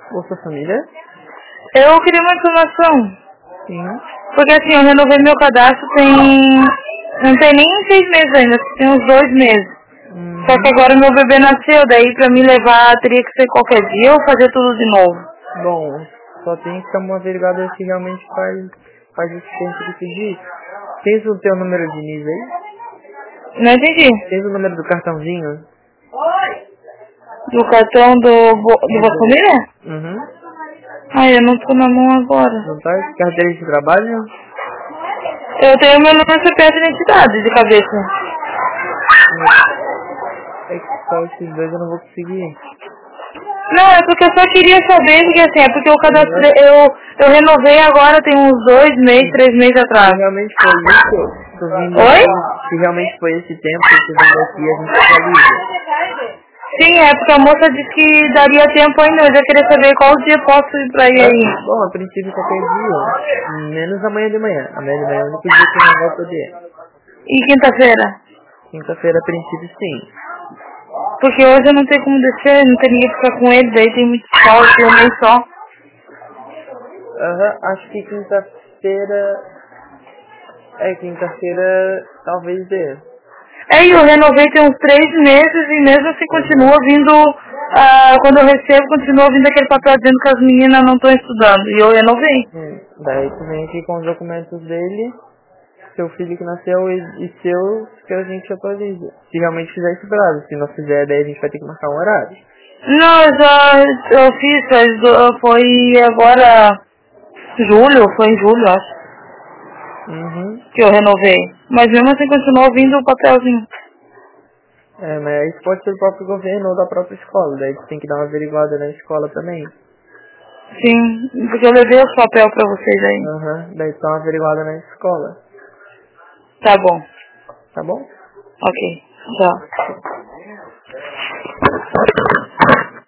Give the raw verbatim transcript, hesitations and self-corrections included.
Bolsa Família? Eu queria uma informação. Sim. Porque assim, eu renovei meu cadastro tem... Não tem nem seis meses ainda, tem uns dois meses. Uhum. Só que agora meu bebê nasceu, daí pra me levar teria que ser qualquer dia ou fazer tudo de novo? Bom, só tem que dar uma averiguada se realmente faz, faz esse tempo de pedir. Tens o teu número de N I S aí? Não entendi. Tens o número do cartãozinho? Do cartão do, Bo- do Bolsa Família? Uhum. Ai, eu não tô na mão agora. Não tá? Carteira de trabalho? Eu tenho meu número C P F de identidade de cabeça. É que só esses dois eu não vou conseguir. Não, é porque eu só queria saber, porque assim, é porque eu cadastrei, eu, eu renovei agora tem uns dois meses, três meses atrás. Se realmente foi isso, tu vindo Oi? aqui, se realmente foi esse tempo que tu vindo aqui, a gente atualiza. Sim, é porque a moça disse que daria tempo ainda, mas eu queria saber qual dia posso ir pra ir aí. Bom, a princípio qualquer dia, menos amanhã de manhã. Amanhã de manhã é o único dia que eu não vou poder. E quinta-feira? Quinta-feira, a princípio, sim. Porque hoje eu não tenho como descer, não tem ninguém pra ficar com ele, daí tem muito sol, eu nem só. Aham, acho que quinta-feira, é, quinta-feira talvez dê. É, e eu renovei tem uns três meses e mesmo assim continua vindo, ah, quando eu recebo, continua vindo aquele papel dizendo que as meninas não estão estudando. E eu renovei. Hum, daí tu vem aqui com os documentos dele, seu filho que nasceu e, e seu, que a gente atualiza. Se realmente fizer esse prazo, se não fizer, daí a gente vai ter que marcar um horário. Não, eu já eu fiz, faz do- foi agora julho, foi em julho, acho, Uhum. que eu renovei. Mas mesmo assim continuou vindo o papelzinho. É, mas isso pode ser do próprio governo ou da própria escola, daí tu tem que dar uma averiguada na escola também. Sim, porque eu levei os papel pra vocês aí. Aham, daí tu dá uma averiguada na escola, Tá bom. tá bom? Ok. Tchau.